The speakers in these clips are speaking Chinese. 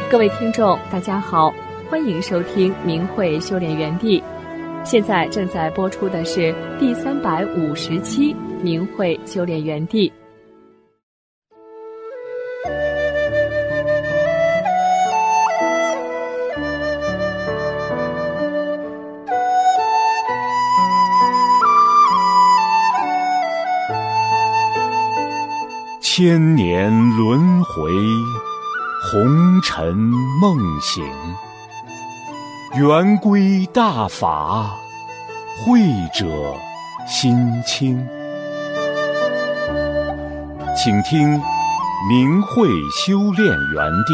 各位听众大家好，欢迎收听明慧修炼园地。现在正在播出的是第350期明慧修炼园地。 千年轮回，红尘梦醒，圆规大法，慧者心清。请听明慧修炼园地。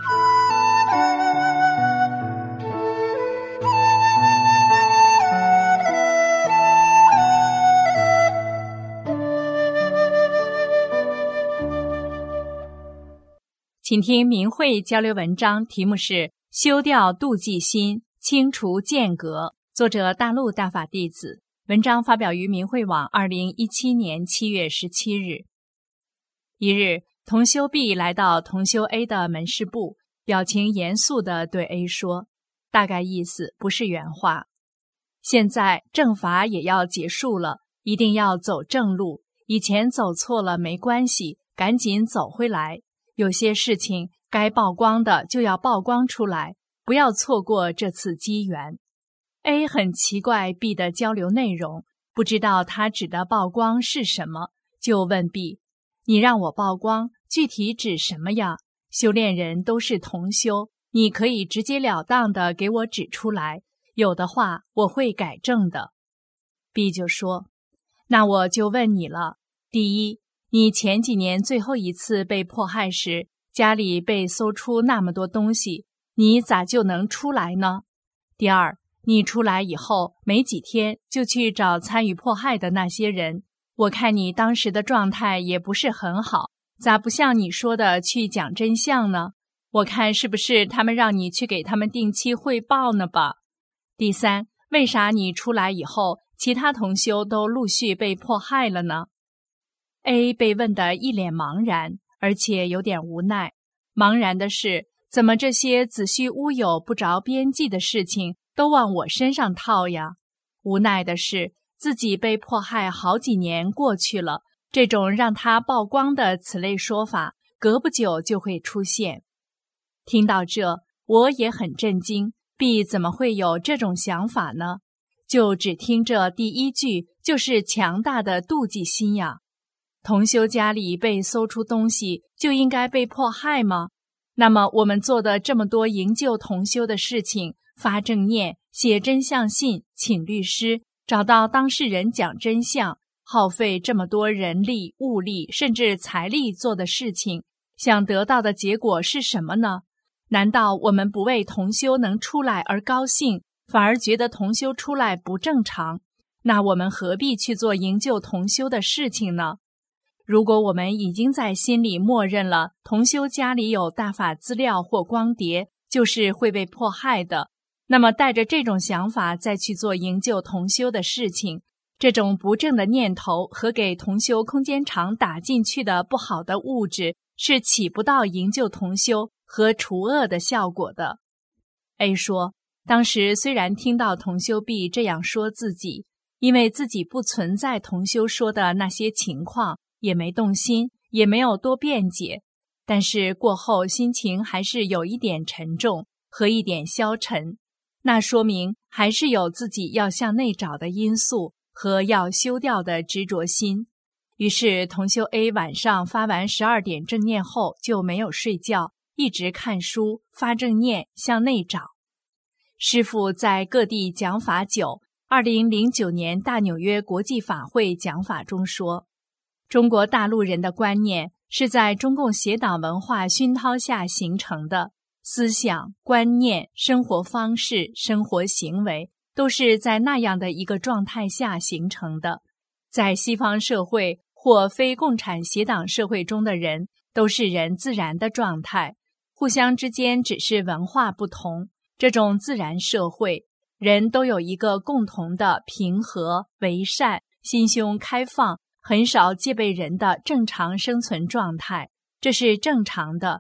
请听明慧交流文章，题目是修掉妒忌心，清除间隔，作者大陆大法弟子。文章发表于明慧网2017年7月17日。一日，同修 B 来到同修 A 的门市部，表情严肃地对 A 说，大概意思不是原话。现在正法也要结束了，一定要走正路，以前走错了没关系，赶紧走回来。有些事情该曝光的就要曝光出来，不要错过这次机缘。A 很奇怪 B 的交流内容，不知道他指的曝光是什么，就问 B， 你让我曝光，具体指什么呀？修炼人都是同修，你可以直截了当的给我指出来，有的话我会改正的。 B 就说，那我就问你了，第一，你前几年最后一次被迫害时，家里被搜出那么多东西，你咋就能出来呢？第二，你出来以后没几天就去找参与迫害的那些人，我看你当时的状态也不是很好，咋不像你说的去讲真相呢？我看是不是他们让你去给他们定期汇报呢吧？第三，为啥你出来以后，其他同修都陆续被迫害了呢？A 被问得一脸茫然，而且有点无奈。茫然的是，怎么这些子虚乌有不着边际的事情都往我身上套呀？无奈的是，自己被迫害好几年过去了，这种让他曝光的此类说法，隔不久就会出现。听到这，我也很震惊， B 怎么会有这种想法呢？就只听这第一句，就是强大的妒忌心呀。同修家里被搜出东西，就应该被迫害吗？那么我们做的这么多营救同修的事情，发正念、写真相信、请律师、找到当事人讲真相，耗费这么多人力、物力甚至财力做的事情，想得到的结果是什么呢？难道我们不为同修能出来而高兴，反而觉得同修出来不正常？那我们何必去做营救同修的事情呢？如果我们已经在心里默认了同修家里有大法资料或光碟，就是会被迫害的，那么带着这种想法再去做营救同修的事情，这种不正的念头和给同修空间场打进去的不好的物质，是起不到营救同修和除恶的效果的。 A 说，当时虽然听到同修 B 这样说自己，因为自己不存在同修说的那些情况，也没动心，也没有多辩解，但是过后心情还是有一点沉重和一点消沉，那说明还是有自己要向内找的因素和要修掉的执着心。于是同修 A 晚上发完12点正念后就没有睡觉，一直看书发正念向内找。师父在各地讲法久，2009年大纽约国际法会讲法中说，中国大陆人的观念是在中共邪党文化熏陶下形成的，思想、观念、生活方式、生活行为都是在那样的一个状态下形成的。在西方社会或非共产邪党社会中的人，都是人自然的状态，互相之间只是文化不同。这种自然社会，人都有一个共同的平和、为善、心胸开放，很少戒备人的正常生存状态，这是正常的。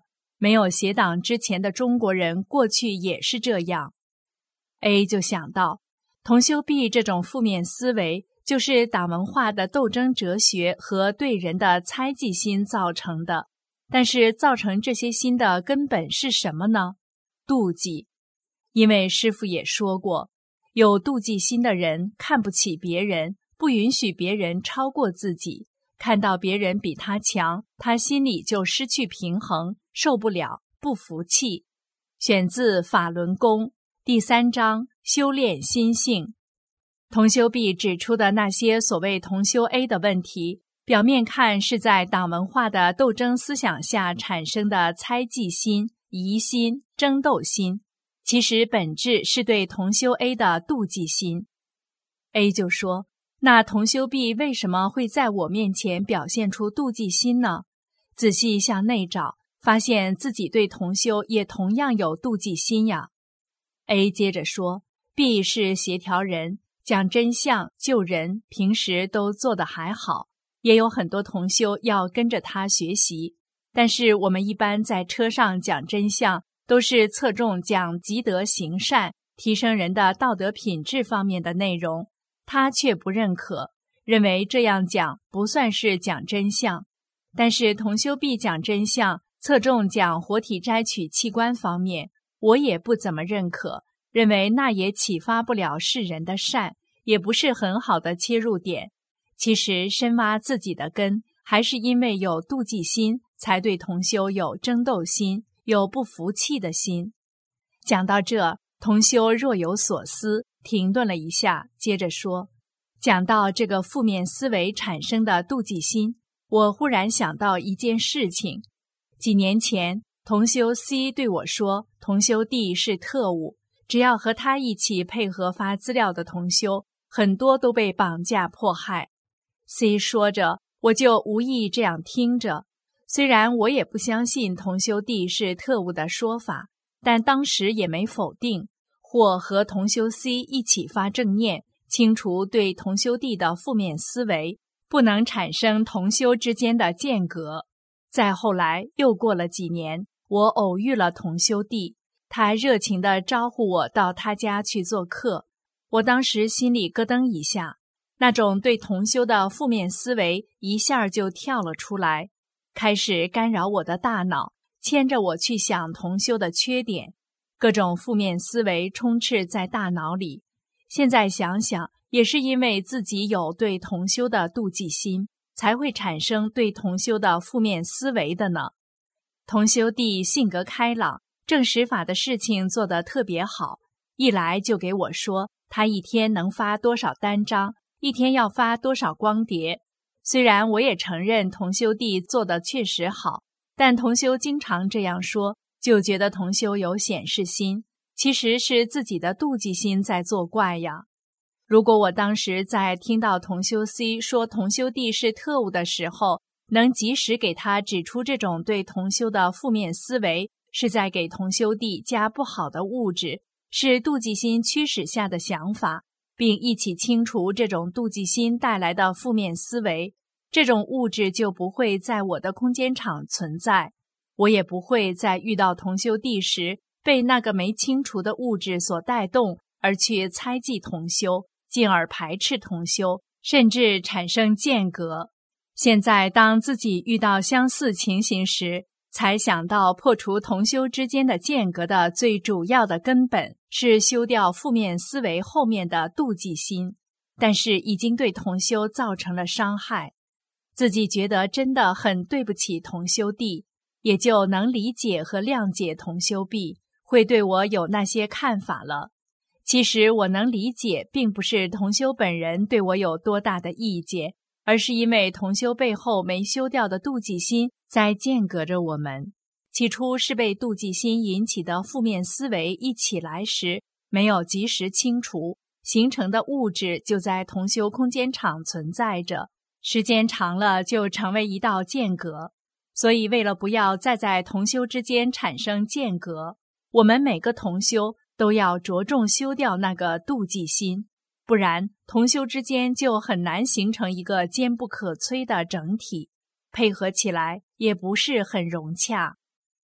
没有写党之前的中国人过去也是这样。A 就想到，同修壁这种负面思维就是党文化的斗争哲学和对人的猜忌心造成的。但是造成这些心的根本是什么呢？妒忌。因为师父也说过，有妒忌心的人看不起别人，不允许别人超过自己，看到别人比他强，他心里就失去平衡，受不了，不服气。选自法轮功第3章修炼心性。同修 B 指出的那些所谓同修 A 的问题，表面看是在党文化的斗争思想下产生的猜忌心、疑心、争斗心，其实本质是对同修 A 的妒忌心。A 就说，那同修 B 为什么会在我面前表现出妒忌心呢？仔细向内找，发现自己对同修也同样有妒忌心呀。A 接着说， B 是协调人，讲真相、救人，平时都做得还好，也有很多同修要跟着他学习。但是我们一般在车上讲真相，都是侧重讲积德行善、提升人的道德品质方面的内容，他却不认可，认为这样讲不算是讲真相。但是同修 B 讲真相，侧重讲活体摘取器官方面，我也不怎么认可，认为那也启发不了世人的善，也不是很好的切入点。其实深挖自己的根，还是因为有妒忌心，才对同修有争斗心，有不服气的心。讲到这，同修若有所思，停顿了一下，接着说，讲到这个负面思维产生的妒忌心，我忽然想到一件事情。几年前，同修 C 对我说，同修 D 是特务，只要和他一起配合发资料的同修，很多都被绑架迫害。C 说着，我就无意这样听着。虽然我也不相信同修 D 是特务的说法，但当时也没否定，或和同修 C 一起发正念，清除对同修 D 的负面思维，不能产生同修之间的间隔。再后来又过了几年，我偶遇了同修 D， 他热情地招呼我到他家去做客。我当时心里咯噔一下，那种对同修的负面思维一下就跳了出来，开始干扰我的大脑，牵着我去想同修的缺点，各种负面思维充斥在大脑里。现在想想，也是因为自己有对同修的妒忌心，才会产生对同修的负面思维的呢。同修 D 性格开朗，证实法的事情做得特别好，一来就给我说他一天能发多少单张，一天要发多少光碟。虽然我也承认同修 D 做得确实好，但同修经常这样说，就觉得同修有显示心，其实是自己的妒忌心在作怪呀。如果我当时在听到同修 C 说同修 D 是特务的时候，能及时给他指出这种对同修的负面思维，是在给同修 D 加不好的物质，是妒忌心驱使下的想法，并一起清除这种妒忌心带来的负面思维，这种物质就不会在我的空间场存在，我也不会在遇到同修 D 时被那个没清除的物质所带动，而去猜忌同修，进而排斥同修，甚至产生间隔。现在当自己遇到相似情形时，才想到破除同修之间的间隔的最主要的根本是修掉负面思维后面的妒忌心，但是已经对同修造成了伤害，自己觉得真的很对不起同修 D， 也就能理解和谅解同修 B 会对我有那些看法了。其实我能理解，并不是同修本人对我有多大的意见，而是因为同修背后没修掉的妒忌心在间隔着我们。起初是被妒忌心引起的负面思维一起来时，没有及时清除，形成的物质就在同修空间场存在着，时间长了就成为一道间隔。所以为了不要再在同修之间产生间隔，我们每个同修都要着重修掉那个妒忌心，不然同修之间就很难形成一个坚不可摧的整体，配合起来也不是很融洽。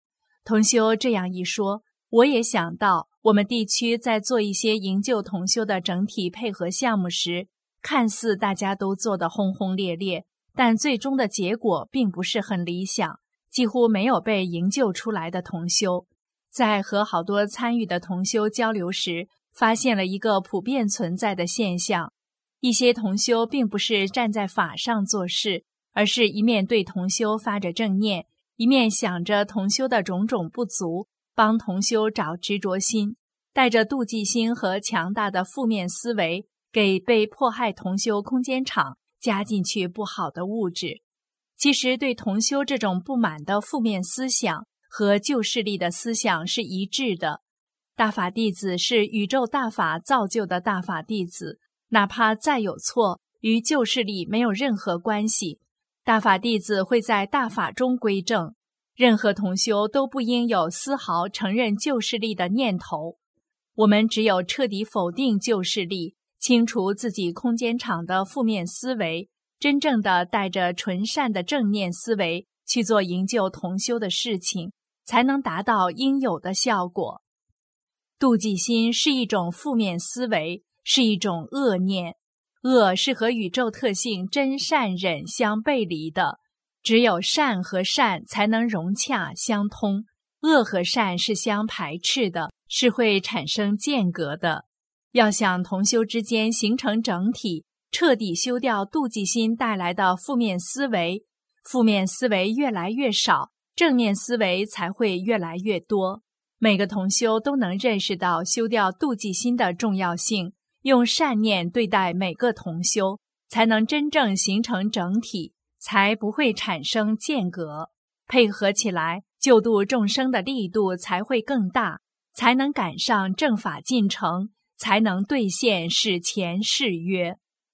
同修这样一说，我也想到我们地区在做一些营救同修的整体配合项目时，看似大家都做得轰轰烈烈，但最终的结果并不是很理想，几乎没有被营救出来的同修。在和好多参与的同修交流时，发现了一个普遍存在的现象，一些同修并不是站在法上做事，而是一面对同修发着正念，一面想着同修的种种不足，帮同修找执着心，带着妒忌心和强大的负面思维，给被迫害同修空间场加进去不好的物质。其实对同修这种不满的负面思想和旧势力的思想是一致的。大法弟子是宇宙大法造就的大法弟子，哪怕再有错，与旧势力没有任何关系。大法弟子会在大法中归正，任何同修都不应有丝毫承认旧势力的念头。我们只有彻底否定旧势力，清除自己空间场的负面思维，真正的带着纯善的正念思维去做营救同修的事情，才能达到应有的效果。妒忌心是一种负面思维，是一种恶念。恶是和宇宙特性真善忍相背离的，只有善和善才能融洽相通，恶和善是相排斥的，是会产生间隔的。要想同修之间形成整体，彻底修掉妒忌心带来的负面思维，负面思维越来越少，正面思维才会越来越多。每个同修都能认识到修掉妒忌心的重要性，用善念对待每个同修，才能真正形成整体，才不会产生间隔。配合起来，救度众生的力度才会更大，才能赶上正法进程，才能兑现史前誓约。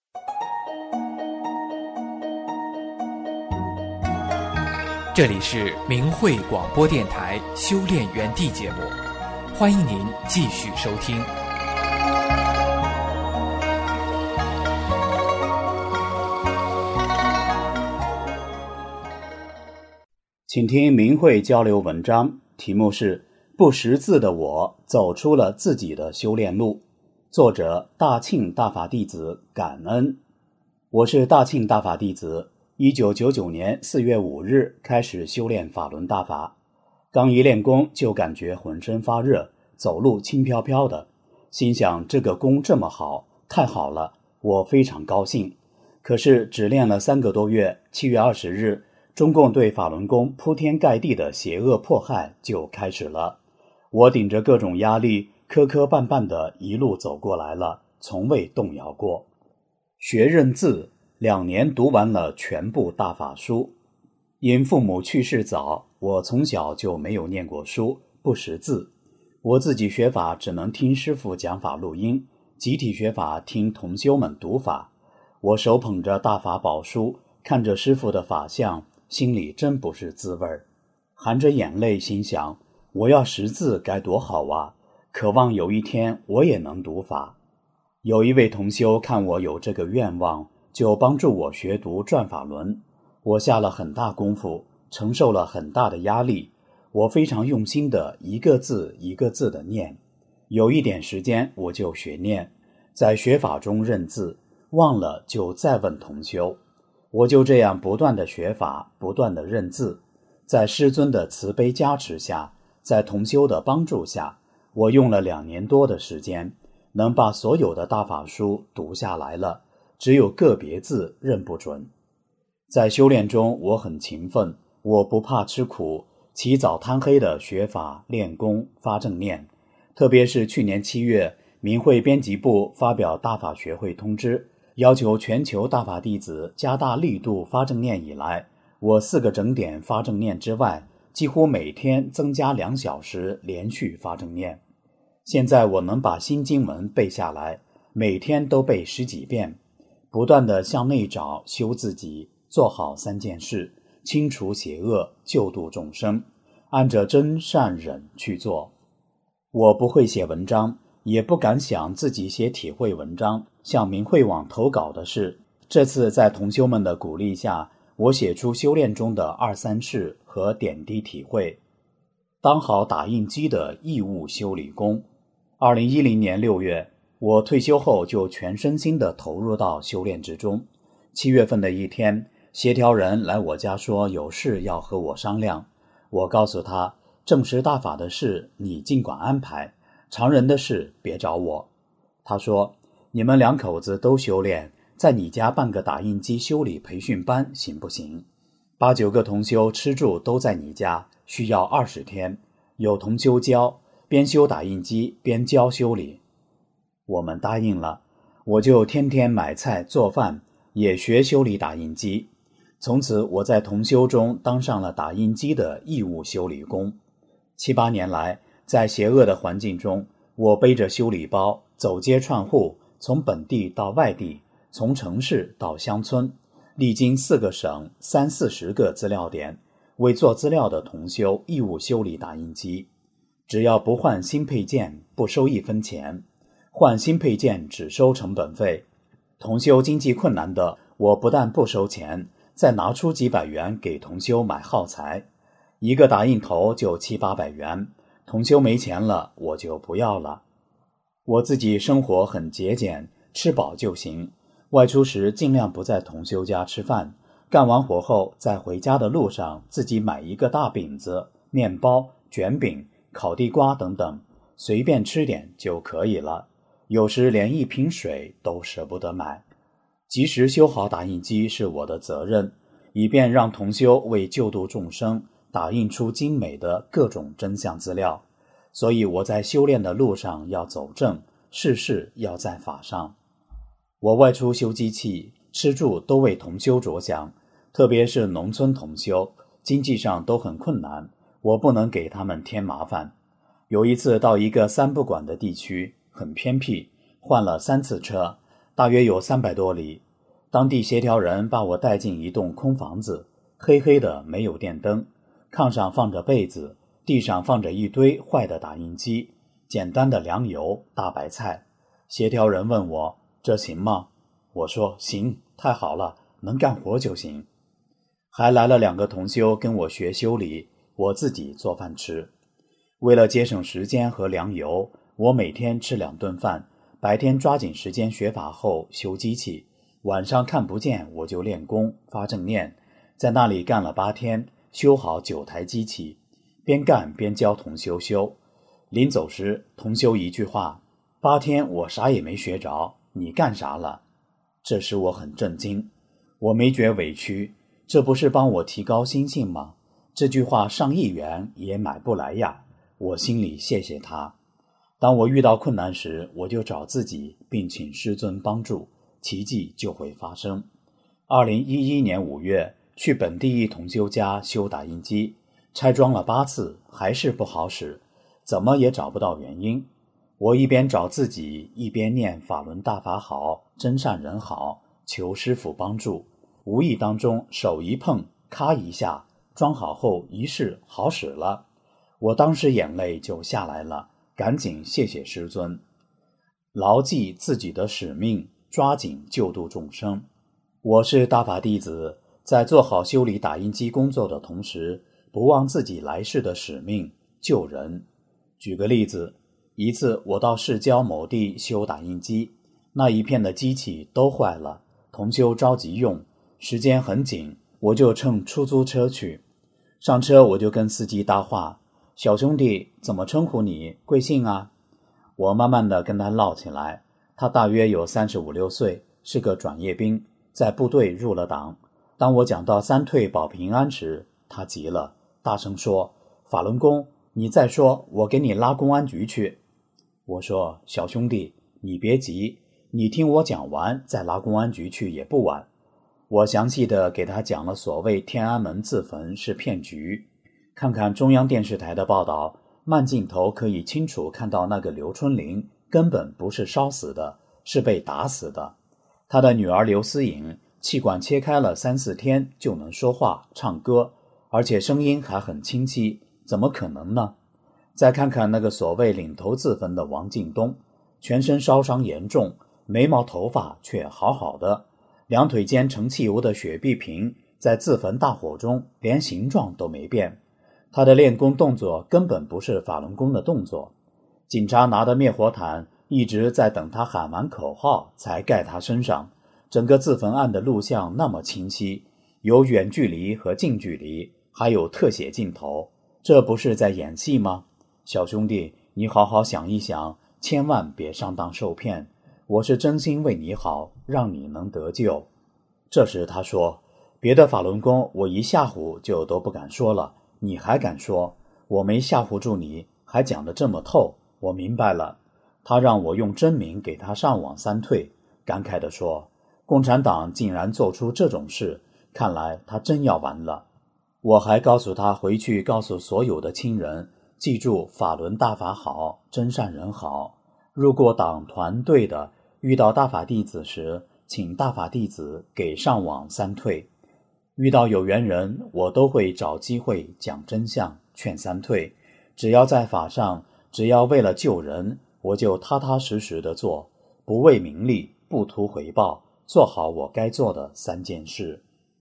这里是明慧广播电台修炼园地节目，欢迎您继续收听。 请听明慧交流文章，题目是不识字的我走出了自己的修炼路，作者大庆大法弟子感恩。我是大庆大法弟子，1999年4月5日开始修炼法轮大法，刚一练功就感觉浑身发热，走路轻飘飘的，心想这个功这么好，太好了，我非常高兴。可是只练了3个多月，7月20日中共对法轮功铺天盖地的邪恶迫害就开始了。我顶着各种压力，磕磕绊绊的一路走过来了，从未动摇过。学认字，2年读完了全部大法书。因父母去世早，我从小就没有念过书，不识字。我自己学法只能听师父讲法录音，集体学法听同修们读法。我手捧着大法宝书，看着师父的法相，心里真不是滋味儿，含着眼泪心想，我要识字该多好啊，渴望有一天我也能读法。有一位同修看我有这个愿望，就帮助我学读转法轮。我下了很大功夫，承受了很大的压力，我非常用心的一个字一个字的念。有一点时间我就学念，在学法中认字，忘了就再问同修。我就这样不断的学法，不断的认字，在师尊的慈悲加持下，在同修的帮助下，我用了2年多的时间，能把所有的大法书读下来了，只有个别字认不准。在修炼中我很勤奋，我不怕吃苦，起早贪黑的学法练功发正念。特别是去年7月，明慧编辑部发表大法学会通知，要求全球大法弟子加大力度发正念以来，我4个整点发正念之外，几乎每天增加2小时连续发正念。现在我能把新经文背下来，每天都背10几遍，不断地向内找修自己，做好3件事，清除邪恶，救度众生，按着真善忍去做。我不会写文章，也不敢想自己写体会文章，向明慧网投稿的事。这次在同修们的鼓励下，我写出修炼中的2、3事和点滴体会。 当好打印机的义务修理工。2010年6月，我退休后就全身心地投入到修炼之中。7月份的一天，协调人来我家说有事要和我商量。我告诉他，正识大法的事你尽管安排，常人的事别找我。他说，你们两口子都修炼，在你家办个打印机修理培训班行不行？8、9个同修吃住都在你家，需要20天，有同修教，边修打印机边教修理。我们答应了，我就天天买菜做饭，也学修理打印机。从此我在同修中当上了打印机的义务修理工。7、8年来，在邪恶的环境中，我背着修理包走街串户，从本地到外地，从城市到乡村，历经4个省30、40个资料点，为做资料的同修义务修理打印机。只要不换新配件，不收1分钱；换新配件只收成本费。同修经济困难的，我不但不收钱，再拿出几百元给同修买耗材。一个打印头就700、800元，同修没钱了，我就不要了。我自己生活很节俭，吃饱就行。外出时尽量不在同修家吃饭，干完活后在回家的路上自己买一个大饼子、面包、卷饼、烤地瓜等等，随便吃点就可以了。有时连1瓶水都舍不得买。及时修好打印机是我的责任，以便让同修为救度众生打印出精美的各种真相资料。所以我在修炼的路上要走正，事事要在法上。我外出修机器，吃住都为同修着想，特别是农村同修，经济上都很困难，我不能给他们添麻烦。有一次到一个3不管的地区，很偏僻，换了3次车，大约有300多里。当地协调人把我带进一栋空房子，黑黑的，没有电灯，炕上放着被子，地上放着一堆坏的打印机，简单的粮油、大白菜。协调人问我，这行吗？我说行，太好了，能干活就行。还来了2个同修跟我学修理，我自己做饭吃。为了节省时间和粮油，我每天吃2顿饭，白天抓紧时间学法后修机器，晚上看不见我就练功发正念，在那里干了8天，修好9台机器，边干边教同修修。临走时，同修一句话：8天我啥也没学着，你干啥了？这时我很震惊，我没觉委屈，这不是帮我提高心性吗？这句话上1亿元也买不来呀，我心里谢谢他。当我遇到困难时，我就找自己，并请师尊帮助，奇迹就会发生。2011年5月，去本地一同修家修打印机，拆装了8次，还是不好使，怎么也找不到原因。我一边找自己，一边念法轮大法好，真善人好，求师父帮助。无意当中手一碰，咔一下，装好后一试好使了，我当时眼泪就下来了，赶紧谢谢师尊。牢记自己的使命，抓紧救度众生。我是大法弟子，在做好修理打印机工作的同时，不忘自己来世的使命，救人。举个例子，一次我到市郊某地修打印机，那一片的机器都坏了，同修着急用，时间很紧，我就乘出租车去。上车我就跟司机搭话，小兄弟，怎么称呼你？贵姓啊？我慢慢地跟他唠起来。他大约有35、6岁，是个转业兵，在部队入了党。当我讲到3退保平安时，他急了，大声说，法轮功，你再说我给你拉公安局去。我说，小兄弟，你别急，你听我讲完再拉公安局去也不晚。我详细的给他讲了所谓天安门自焚是骗局，看看中央电视台的报道，慢镜头可以清楚看到那个刘春林根本不是烧死的，是被打死的。他的女儿刘思颖气管切开了3、4天就能说话唱歌，而且声音还很清晰，怎么可能呢？再看看那个所谓领头自焚的王进东，全身烧伤严重，眉毛头发却好好的，2腿间盛汽油的雪碧瓶在自焚大火中连形状都没变。 他的练功动作根本不是法轮功的动作。警察拿着灭火毯一直在等他喊完口号才盖他身上。整个自焚案的录像那么清晰，有远距离和近距离，还有特写镜头，这不是在演戏吗？小兄弟，你好好想一想，千万别上当受骗，我是真心为你好，让你能得救。这时他说，别的法轮功我一吓唬就都不敢说了，你还敢说？我没吓唬住你，还讲得这么透，我明白了。他让我用真名给他上网3退，感慨地说，共产党竟然做出这种事，看来他真要完了。我还告诉他回去告诉所有的亲人，记住法轮大法好，真善人好。入过党团队的，遇到大法弟子时，请大法弟子给上网3退。遇到有缘人，我都会找机会讲真相，劝3退。只要在法上，只要为了救人，我就踏踏实实地做，不为名利，不图回报，做好我该做的3件事。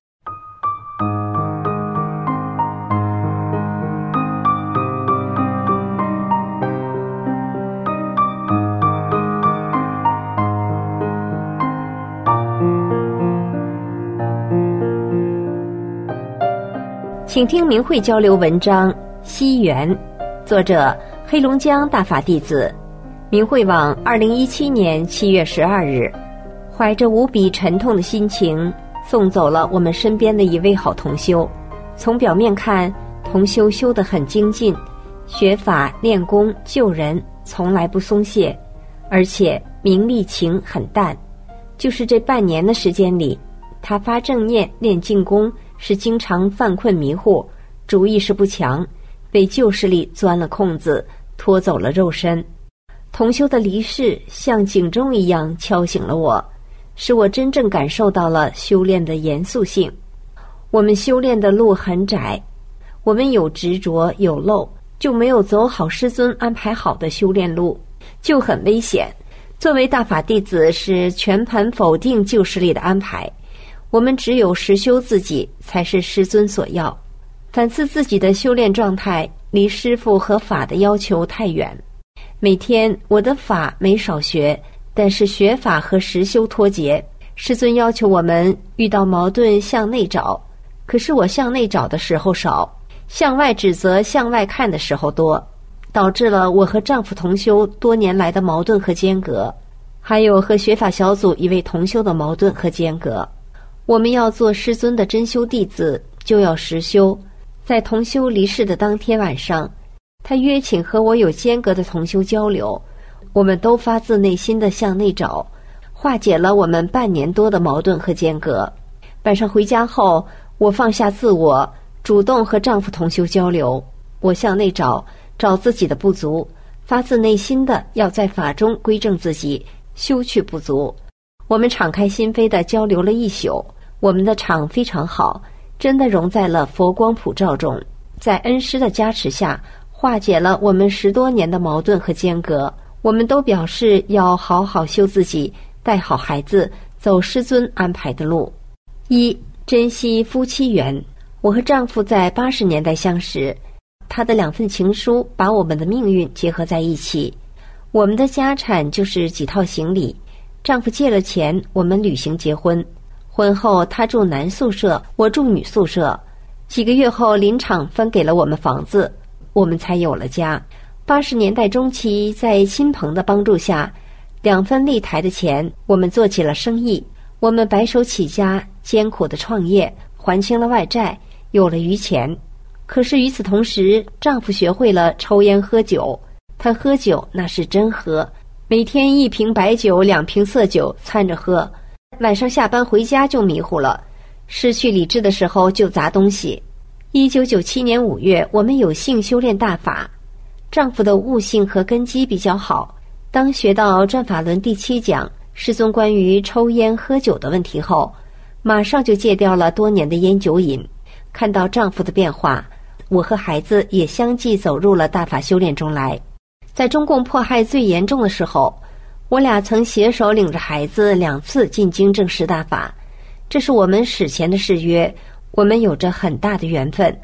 请听明慧交流文章《西缘》，作者黑龙江大法弟子，明慧网2017年7月12日。怀着无比沉痛的心情，送走了我们身边的一位好同修。从表面看，同修修得很精进，学法练功救人，从来不松懈，而且名利情很淡。就是这半年的时间里，他发正念练静功，是经常犯困迷糊，主意识不强，被旧势力钻了空子，拖走了肉身。同修的离世像警钟一样敲醒了我，使我真正感受到了修炼的严肃性。我们修炼的路很窄，我们有执着有漏，就没有走好师尊安排好的修炼路，就很危险。作为大法弟子，是全盘否定旧势力的安排，我们只有实修自己，才是师尊所要。反思自己的修炼状态，离师父和法的要求太远。每天我的法没少学，但是学法和实修脱节。师尊要求我们遇到矛盾向内找，可是我向内找的时候少，向外指责向外看的时候多，导致了我和丈夫同修多年来的矛盾和间隔，还有和学法小组一位同修的矛盾和间隔。我们要做师尊的真修弟子，就要实修。在同修离世的当天晚上，他约请和我有间隔的同修交流，我们都发自内心的向内找，化解了我们半年多的矛盾和间隔。晚上回家后，我放下自我，主动和丈夫同修交流。我向内找自己的不足，发自内心的要在法中归正自己，修去不足。我们敞开心扉地交流了1宿，我们的场非常好，真的融在了佛光普照中，在恩师的加持下，化解了我们10多年的矛盾和间隔。我们都表示要好好修自己，带好孩子，走师尊安排的路。1. 珍惜夫妻缘。我和丈夫在80年代相识，他的2份情书把我们的命运结合在一起。我们的家产就是几套行李，丈夫借了钱，我们旅行结婚。婚后他住男宿舍，我住女宿舍。几个月后林场分给了我们房子，我们才有了家。80年代中期，在亲朋的帮助下，2分立台的钱，我们做起了生意。我们白手起家，艰苦的创业，还清了外债，有了余钱。可是与此同时，丈夫学会了抽烟喝酒，他喝酒那是真喝，每天1瓶白酒2瓶色酒掺着喝，晚上下班回家就迷糊了，失去理智的时候就砸东西。1997年5月，我们有幸修炼大法，丈夫的悟性和根基比较好。当学到转法轮第7讲师尊关于抽烟喝酒的问题后，马上就戒掉了多年的烟酒瘾。看到丈夫的变化，我和孩子也相继走入了大法修炼中来。在中共迫害最严重的时候，我俩曾携手领着孩子2次进京正式大法，这是我们史前的誓约，我们有着很大的缘分。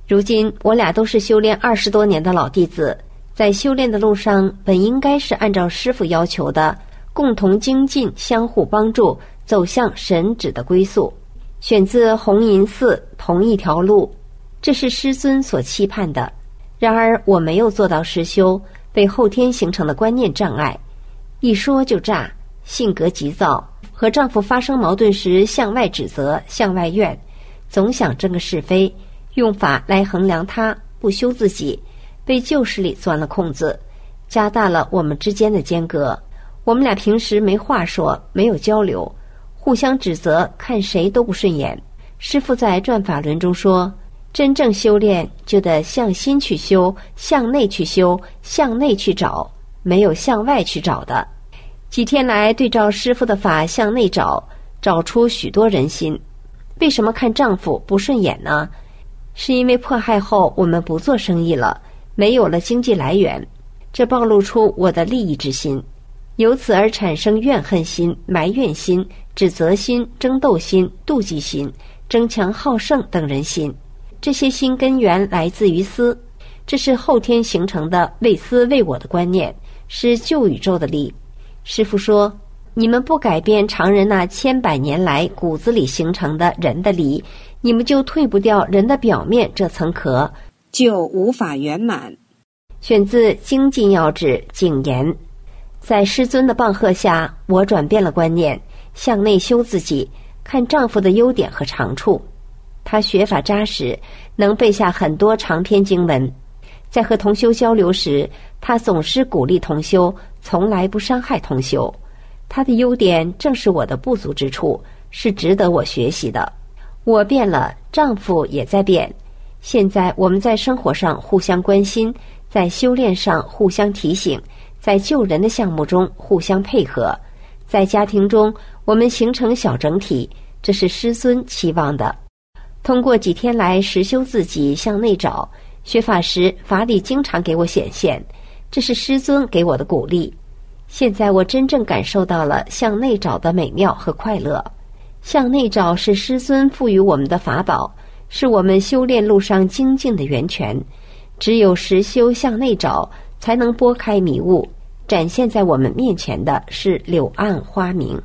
如今我俩都是修炼20多年的老弟子，在修炼的路上本应该是按照师父要求的，共同精进，相互帮助，走向神旨的归宿。选自红银寺，同一条路，这是师尊所期盼的。然而我没有做到实修，被后天形成的观念障碍，一说就炸，性格急躁，和丈夫发生矛盾时向外指责，向外怨，总想争个是非，用法来衡量他，不修自己，被旧势力钻了空子，加大了我们之间的间隔。我们俩平时没话说，没有交流，互相指责，看谁都不顺眼。师父在转法轮中说，真正修炼就得向心去修，向内去修，向内去找，没有向外去找的。几天来对照师父的法向内找，找出许多人心。为什么看丈夫不顺眼呢？是因为迫害后我们不做生意了，没有了经济来源，这暴露出我的利益之心，由此而产生怨恨心、埋怨心、指责心、争斗心、妒忌心、争强好胜等人心。这些心根源来自于私，这是后天形成的为私为我的观念，是旧宇宙的力。师父说，你们不改变常人那千百年来骨子里形成的人的理，你们就退不掉人的表面这层壳，就无法圆满。选自《精进要旨》谨言。在师尊的棒喝下，我转变了观念，向内修自己，看丈夫的优点和长处。他学法扎实，能背下很多长篇经文。在和同修交流时，他总是鼓励同修，从来不伤害同修。他的优点正是我的不足之处，是值得我学习的。我变了，丈夫也在变。现在我们在生活上互相关心，在修炼上互相提醒，在救人的项目中互相配合，在家庭中我们形成小整体，这是师尊期望的。通过几天来实修自己，向内找，学法时法理经常给我显现，这是师尊给我的鼓励。现在我真正感受到了向内找的美妙和快乐。向内找是师尊赋予我们的法宝，是我们修炼路上精进的源泉。只有实修向内找，才能拨开迷雾，展现在我们面前的是柳暗花明。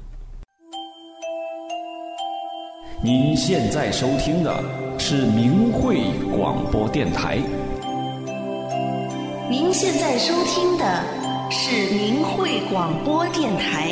您现在收听的是明慧广播电台。 您现在收听的是明慧广播电台。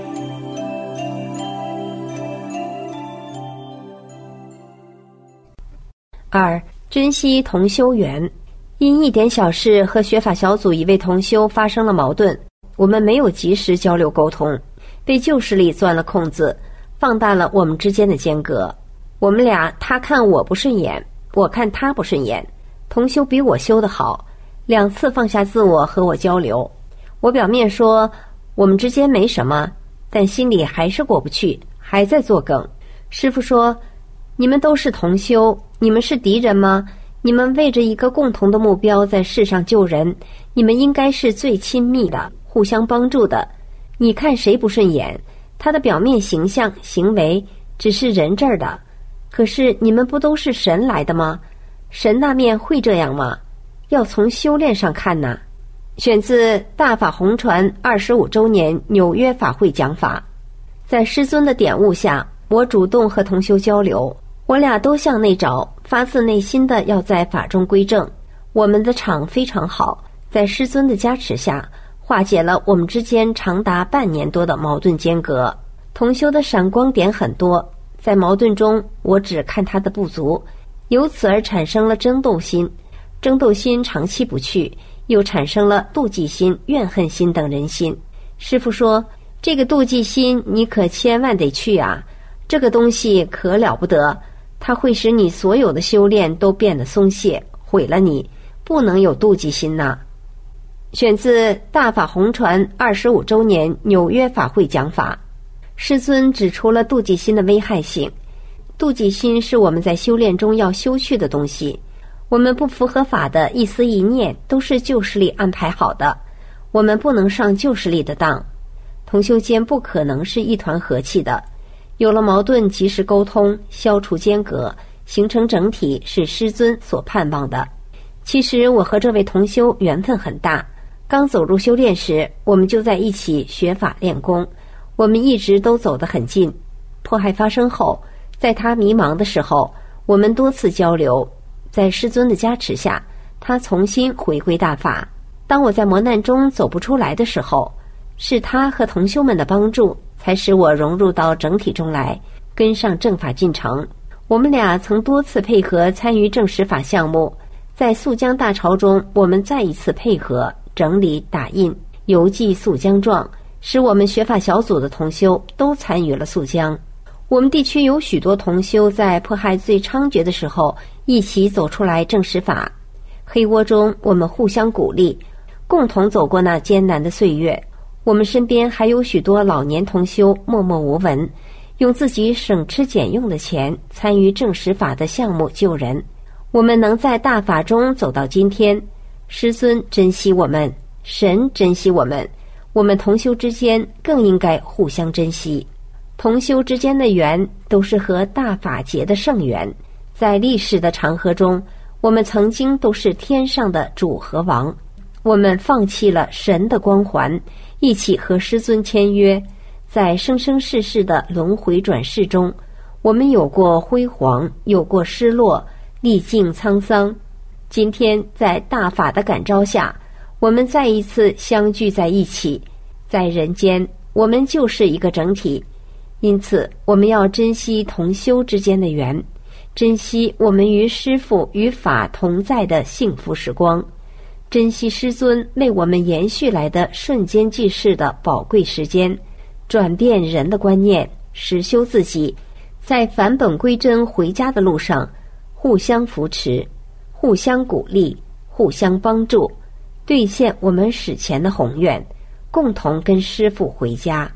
2. 珍惜同修缘。因一点小事和学法小组一位同修发生了矛盾，我们没有及时交流沟通，被旧势力钻了空子，放大了我们之间的间隔。我们俩，他看我不顺眼，我看他不顺眼。同修比我修得好，2次放下自我和我交流。我表面说我们之间没什么，但心里还是过不去，还在作梗。师父说，你们都是同修，你们是敌人吗？你们为着一个共同的目标在世上救人，你们应该是最亲密的，互相帮助的。你看谁不顺眼，他的表面形象行为只是人这儿的，可是你们不都是神来的吗？神那面会这样吗？要从修炼上看呢。选自大法红传25周年纽约法会讲法。在师尊的点悟下，我主动和同修交流，我俩都向内找，发自内心的要在法中归正。我们的场非常好，在师尊的加持下，化解了我们之间长达半年多的矛盾间隔。同修的闪光点很多，在矛盾中我只看他的不足，由此而产生了争斗心，争斗心长期不去，又产生了妒忌心、怨恨心等人心。师父说，这个妒忌心你可千万得去啊，这个东西可了不得，它会使你所有的修炼都变得松懈，毁了你，不能有妒忌心呐。选自大法红传25周年纽约法会讲法。师尊指出了妒忌心的危害性。妒忌心是我们在修炼中要修去的东西，我们不符合法的一思一念都是旧势力安排好的，我们不能上旧势力的当。同修间不可能是一团和气的，有了矛盾及时沟通，消除间隔， 形成整体是师尊所盼望的。其实我和这位同修缘分很大，刚走入修炼时，我们就在一起学法练功，我们一直都走得很近。迫害发生后，在他迷茫的时候，我们多次交流，在师尊的加持下，他重新回归大法。当我在磨难中走不出来的时候，是他和同修们的帮助，才使我融入到整体中来，跟上正法进程。我们俩曾多次配合参与正实法项目，在肃江大潮中，我们再一次配合整理打印邮寄肃江状，使我们学法小组的同修都参与了肃江。我们地区有许多同修在迫害最猖獗的时候一起走出来正实法，黑窝中我们互相鼓励，共同走过那艰难的岁月。我们身边还有许多老年同修默默无闻，用自己省吃俭用的钱参与正实法的项目救人。我们能在大法中走到今天，师尊珍惜我们，神珍惜我们，我们同修之间更应该互相珍惜。同修之间的缘都是和大法结的圣缘，在历史的长河中，我们曾经都是天上的主和王。我们放弃了神的光环，一起和师尊签约，在生生世世的轮回转世中，我们有过辉煌，有过失落，历尽沧桑。今天在大法的感召下，我们再一次相聚在一起，在人间我们就是一个整体。因此我们要珍惜同修之间的缘，珍惜我们与师父与法同在的幸福时光，珍惜师尊为我们延续来的瞬间即逝的宝贵时间，转变人的观念，实修自己，在返本归真回家的路上互相扶持，互相鼓励，互相帮助，兑现我们史前的宏愿，共同跟师父回家。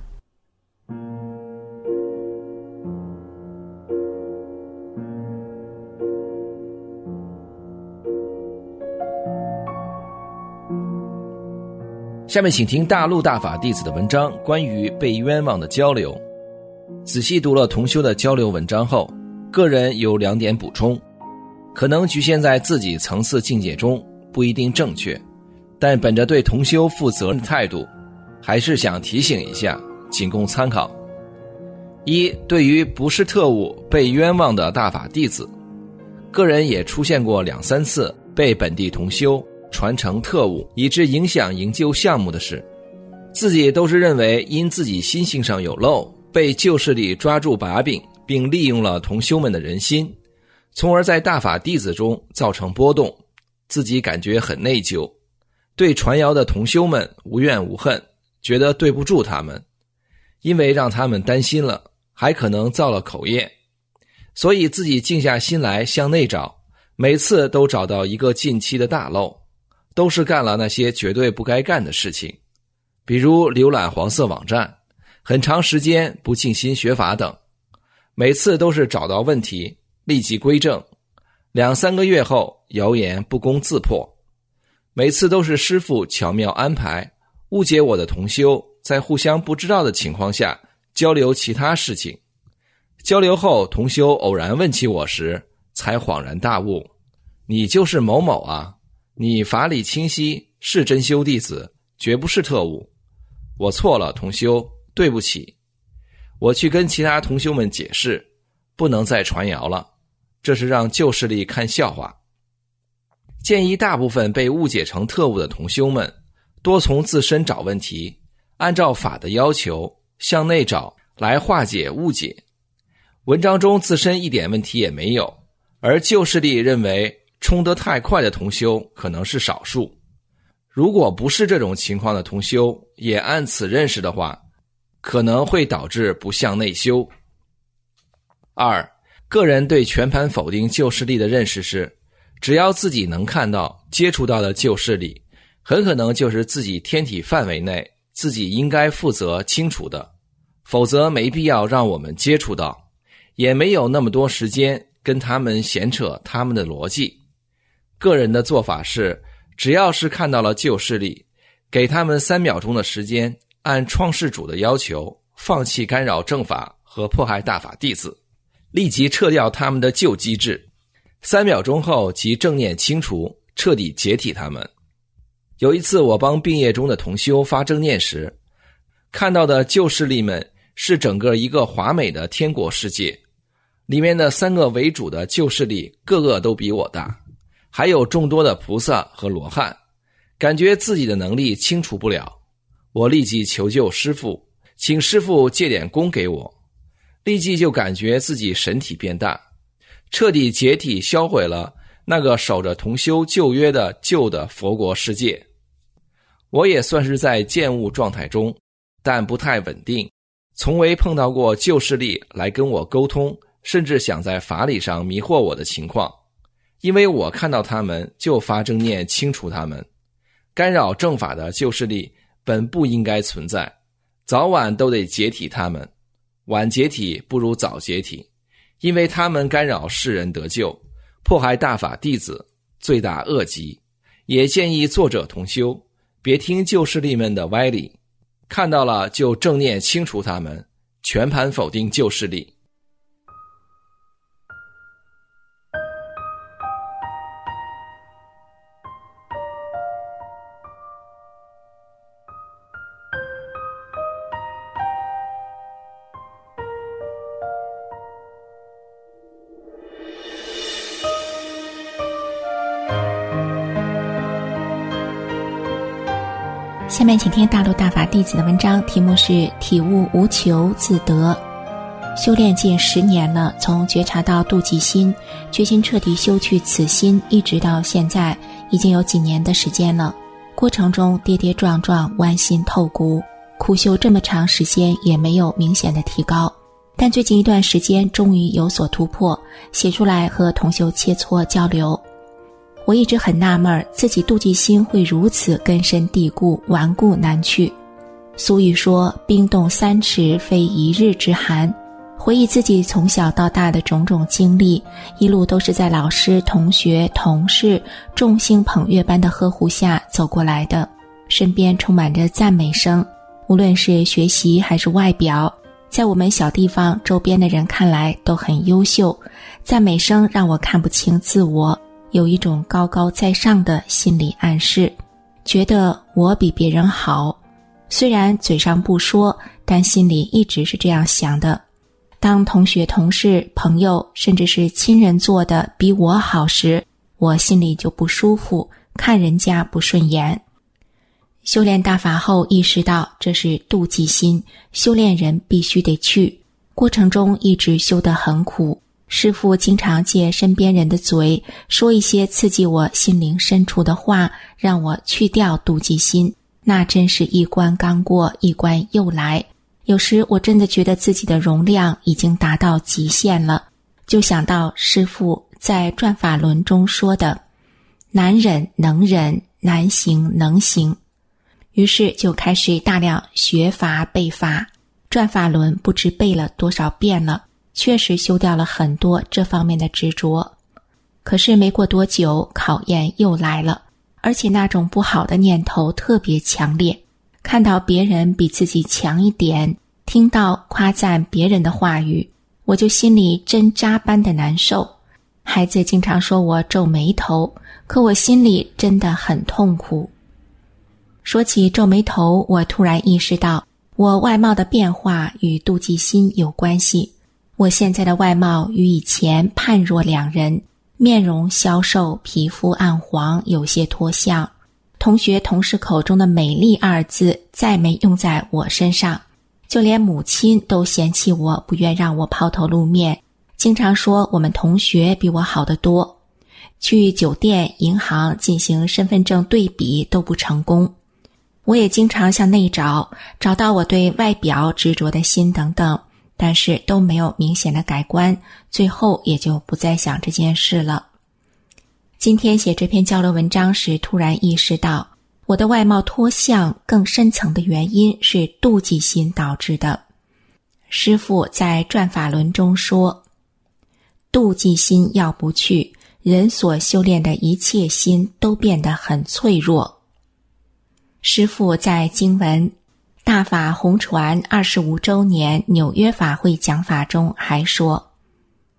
下面请听大陆大法弟子的文章，关于被冤枉的交流。仔细读了同修的交流文章后，个人有2点补充，可能局限在自己层次境界中，不一定正确，但本着对同修负责任的态度，还是想提醒一下，仅供参考。一，对于不是特务被冤枉的大法弟子，个人也出现过2、3次被本地同修传承特务以致影响营救项目的事，自己都是认为因自己心性上有漏，被旧势力抓住把柄，并利用了同修们的人心，从而在大法弟子中造成波动，自己感觉很内疚，对传谣的同修们无怨无恨，觉得对不住他们，因为让他们担心了，还可能造了口业，所以自己静下心来向内找，每次都找到一个近期的大漏，都是干了那些绝对不该干的事情，比如浏览黄色网站，很长时间不静心学法等，每次都是找到问题立即归正，2、3个月后谣言不攻自破，每次都是师父巧妙安排，误解我的同修，在互相不知道的情况下交流其他事情，交流后同修偶然问起我时，才恍然大悟，你就是某某啊，你法理清晰，是真修弟子，绝不是特务。我错了，同修，对不起。我去跟其他同修们解释，不能再传谣了，这是让旧势力看笑话。建议大部分被误解成特务的同修们，多从自身找问题，按照法的要求向内找，来化解误解。文章中自身一点问题也没有，而旧势力认为冲得太快的同修可能是少数，如果不是这种情况的同修也按此认识的话，可能会导致不向内修。2，个人对全盘否定旧势力的认识是，只要自己能看到接触到的旧势力，很可能就是自己天体范围内自己应该负责清楚的，否则没必要让我们接触到，也没有那么多时间跟他们闲扯他们的逻辑。个人的做法是，只要是看到了旧势力，给他们3秒钟的时间，按创世主的要求放弃干扰正法和迫害大法弟子， 立即撤掉他们的旧机制，3秒钟后即正念清除，彻底解体他们。有一次我帮病业中的同修发正念时，看到的旧势力们是整个一个华美的天国世界，里面的3个为主的旧势力个个都比我大，还有众多的菩萨和罗汉，感觉自己的能力清除不了。我立即求救师父，请师父借点功给我，立即就感觉自己神体变大，彻底解体销毁了那个守着同修旧约的旧的佛国世界。我也算是在见悟状态中，但不太稳定，从未碰到过旧势力来跟我沟通，甚至想在法理上迷惑我的情况。因为我看到他们就发正念清除他们，干扰正法的旧势力本不应该存在，早晚都得解体他们，晚解体不如早解体，因为他们干扰世人得救，迫害大法弟子，罪大恶极。也建议作者同修别听旧势力们的歪理，看到了就正念清除他们，全盘否定旧势力。 下面请听大陆大法弟子的文章，题目是体悟无求自得。修炼近10年了，从觉察到妒忌心，决心彻底修去此心，一直到现在已经有几年的时间了。过程中跌跌撞撞，剜心透骨，苦修这么长时间也没有明显的提高，但最近一段时间终于有所突破，写出来和同修切磋交流。我一直很纳闷，自己妒忌心会如此根深蒂固，顽固难去。俗语说冰冻3尺非一日之寒，回忆自己从小到大的种种经历，一路都是在老师、同学、同事众星捧月般的呵护下走过来的，身边充满着赞美声，无论是学习还是外表，在我们小地方周边的人看来都很优秀。赞美声让我看不清自我，有一种高高在上的心理暗示，觉得我比别人好，虽然嘴上不说，但心里一直是这样想的。当同学、同事、朋友甚至是亲人做的比我好时，我心里就不舒服，看人家不顺眼。修炼大法后意识到这是妒忌心，修炼人必须得去，过程中一直修得很苦。师父经常借身边人的嘴说一些刺激我心灵深处的话，让我去掉妒忌心，那真是一关刚过，一关又来。有时我真的觉得自己的容量已经达到极限了，就想到师父在转法轮中说的难忍能忍，难行能行，于是就开始大量学法背法，转法轮不知背了多少遍了，确实修掉了很多这方面的执着。可是没过多久，考验又来了，而且那种不好的念头特别强烈，看到别人比自己强一点，听到夸赞别人的话语，我就心里针扎般的难受。孩子经常说我皱眉头，可我心里真的很痛苦。说起皱眉头，我突然意识到我外貌的变化与妒忌心有关系。我现在的外貌与以前判若两人，面容消瘦，皮肤暗黄，有些脱相。同学同事口中的美丽2字再没用在我身上，就连母亲都嫌弃我，不愿让我抛头露面，经常说我们同学比我好得多。去酒店、银行进行身份证对比都不成功。我也经常向内找到我对外表执着的心等等，但是都没有明显的改观，最后也就不再想这件事了。今天写这篇交流文章时，突然意识到我的外貌脱相更深层的原因是妒忌心导致的。师父在转法轮中说，妒忌心要不去，人所修炼的一切心都变得很脆弱。师父在经文大法红传25周年纽约法会讲法中还说，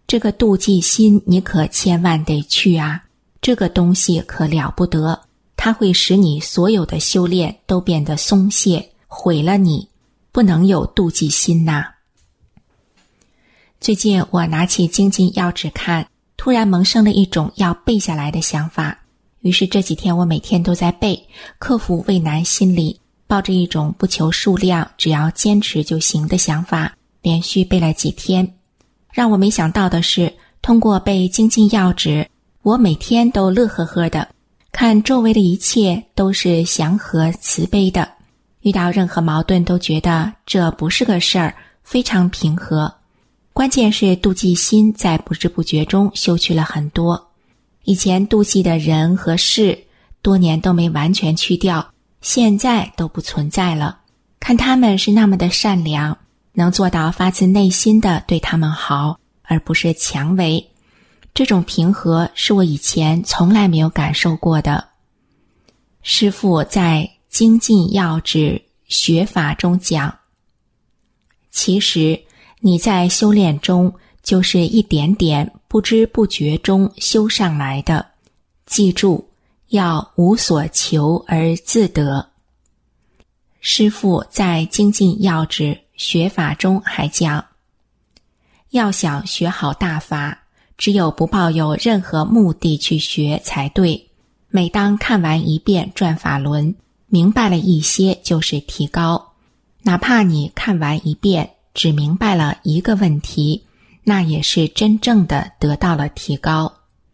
这个妒忌心你可千万得去啊，这个东西可了不得，它会使你所有的修炼都变得松懈，毁了你，不能有妒忌心呐。最近我拿起精进要旨看，突然萌生了一种要背下来的想法，于是这几天我每天都在背，克服畏难心理，抱着一种不求数量，只要坚持就行的想法，连续背了几天。让我没想到的是，通过背精进要旨，我每天都乐呵呵的，看周围的一切都是祥和慈悲的，遇到任何矛盾都觉得这不是个事儿，非常平和。关键是妒忌心在不知不觉中修去了很多，以前妒忌的人和事多年都没完全去掉，现在都不存在了，看他们是那么的善良，能做到发自内心的对他们好，而不是强为。这种平和是我以前从来没有感受过的。师父在精进要旨学法中讲，其实你在修炼中就是一点点不知不觉中修上来的，记住要无所求而自得。师父在精进要旨学法中还讲，要想学好大法，只有不抱有任何目的去学才对。每当看完一遍转法轮，明白了一些就是提高，哪怕你看完一遍只明白了一个问题，那也是真正的得到了提高。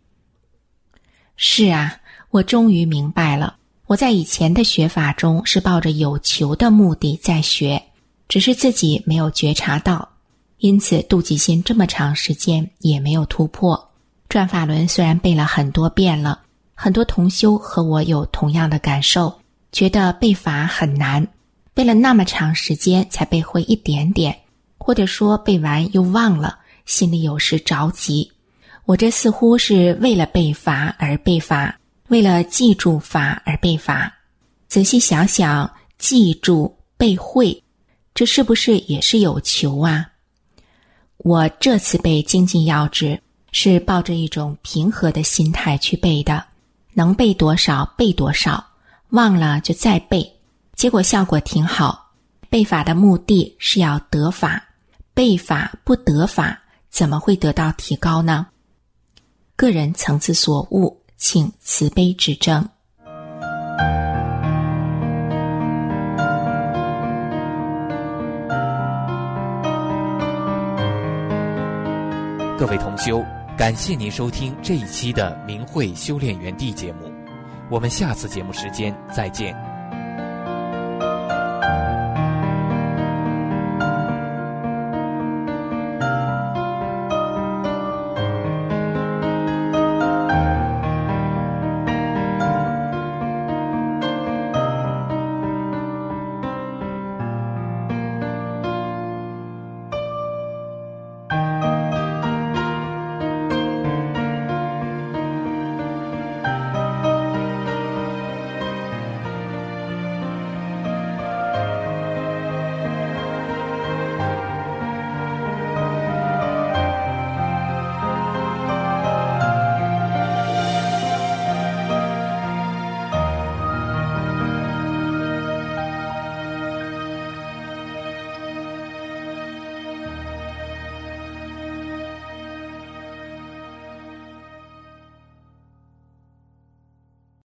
是啊，我终于明白了，我在以前的学法中是抱着有求的目的在学，只是自己没有觉察到，因此妒忌心这么长时间也没有突破。转法轮虽然背了很多遍了，很多同修和我有同样的感受，觉得背法很难，背了那么长时间才背会一点点，或者说背完又忘了，心里有时着急。我这似乎是为了背法而背法，为了记住法而背法。仔细想想，记住背会，这是不是也是有求啊？我这次背精进要旨是抱着一种平和的心态去背的，能背多少背多少，忘了就再背，结果效果挺好。背法的目的是要得法，背法不得法，怎么会得到提高呢？个人层次所悟，请慈悲指正。 各位同修，感谢您收听这一期的明慧修炼园地节目，我们下次节目时间再见。